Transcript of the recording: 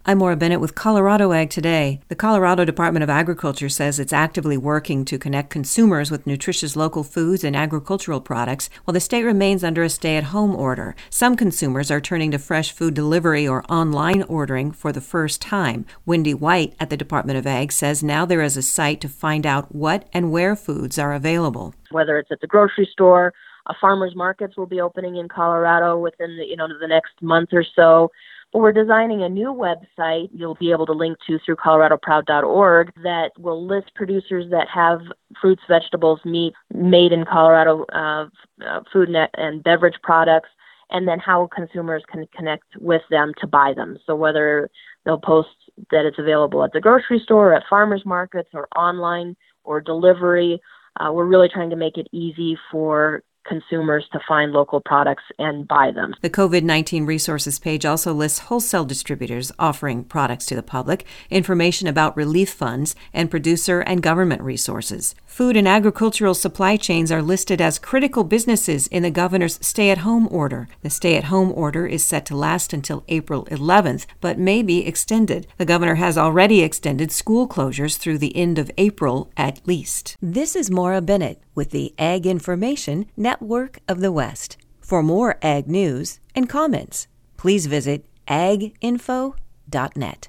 I'm Maura Bennett with Colorado Ag Today. The Colorado Department of Agriculture says it's actively working to connect consumers with nutritious local foods and agricultural products while the state remains under a stay-at-home order. Some consumers are turning to fresh food delivery or online ordering for the first time. Wendy White at the Department of Ag says now there is a site to find out what and where foods are available. Whether it's at the grocery store, farmers markets will be opening in Colorado within the next month or so. But we're designing a new website you'll be able to link to through coloradoproud.org that will list producers that have fruits, vegetables, meat made in Colorado, food and beverage products, and then how consumers can connect with them to buy them. So whether they'll post that it's available at the grocery store, at farmers markets, or online, or delivery, we're really trying to make it easy for consumers to find local products and buy them. The COVID-19 resources page also lists wholesale distributors offering products to the public, information about relief funds, and producer and government resources. Food and agricultural supply chains are listed as critical businesses in the governor's stay-at-home order. The stay-at-home order is set to last until April 11th, but may be extended. The governor has already extended school closures through the end of April at least. This is Maura Bennett with the Ag Information Network of the West. For more ag news and comments, please visit aginfo.net.